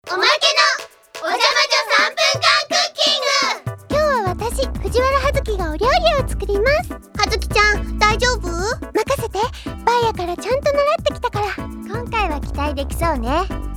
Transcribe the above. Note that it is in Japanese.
おまけのおじゃまじょ3分間クッキング。 今日は私、藤原葉月がお料理を作ります。 葉月ちゃん、大丈夫？ 任せて。バーヤからちゃんと習ってきたから。今回は期待できそうね。